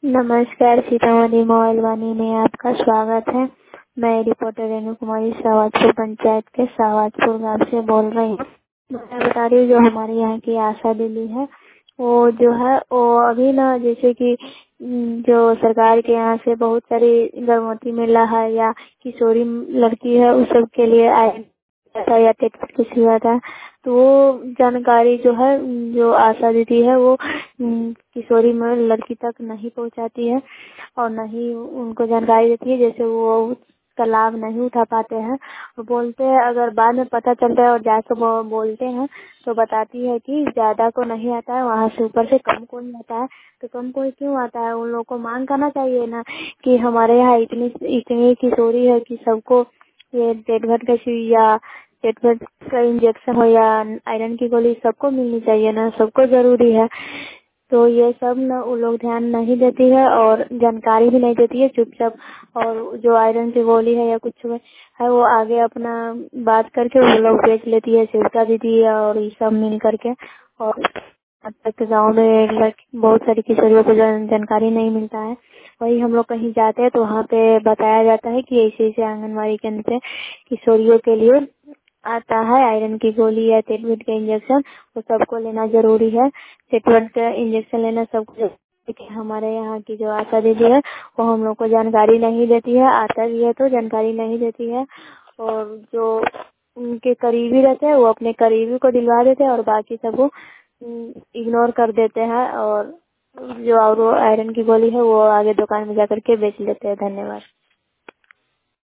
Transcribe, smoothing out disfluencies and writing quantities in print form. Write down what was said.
नमस्कार, सीतामढ़ी मोबाइल वाणी में आपका स्वागत है। मैं रिपोर्टर रेणु कुमारी सावाजपुर पंचायत के सावाजपुर गांव से बोल रही हूँ। मैं बता रही हूँ जो हमारे यहाँ की आशा दीदी है वो जो है वो अभी ना जैसे कि जो सरकार के यहाँ से बहुत सारी गर्भवती महिला है या किशोरी लड़की है उस सब के लिए या टेट की सुविधा था। तो वो जानकारी जो है जो आशा दीदी है वो किशोरी में लड़की तक नहीं पहुंचाती है और न ही उनको जानकारी देती है। जैसे वो उसका लाभ नहीं उठा पाते हैं। वो बोलते हैं अगर बाद में पता चलता है और जाके वो बोलते हैं तो बताती है कि ज्यादा को नहीं आता है, वहाँ से ऊपर से कम कोई आता है। तो कम कोई क्यों आता है? उन लोगों को मांग करना चाहिए ना कि हमारे यहाँ इतनी इतनी किशोरी है कि सबको ये पेट भर का सुई या पेट भर का इंजेक्शन हो या आयरन की गोली सबको मिलनी चाहिए ना, सबको जरूरी है। तो ये सब ना वो लोग ध्यान नहीं देती है और जानकारी भी नहीं देती है चुपचाप। और जो आयरन की गोली है या कुछ है वो आगे अपना बात करके वो लोग बेच लेती है, शिवता दीदी और ये सब मिल करके। और अब तक गाँव में बहुत सारी किशोरियों को जानकारी नहीं मिलता है। वही हम लोग कहीं जाते हैं तो वहाँ पे बताया जाता है कि ऐसे ऐसे आंगनबाड़ी केंद्र पे किशोरियों के लिए आता है आयरन की गोली या टेटवेट का इंजेक्शन, वो सबको लेना जरूरी है। टेटवेट का इंजेक्शन लेना सबको जरूरी है। हमारे यहाँ की जो आशा दीदी है वो हम लोग को जानकारी नहीं देती है, आता भी है तो जानकारी नहीं देती है। और जो उनके करीबी रहते हैं वो अपने करीबी को दिलवा देते हैं और बाकी सबको इग्नोर कर देते हैं। और जो और आयरन की गोली है वो आगे दुकान में जाकर के बेच लेते हैं। धन्यवाद।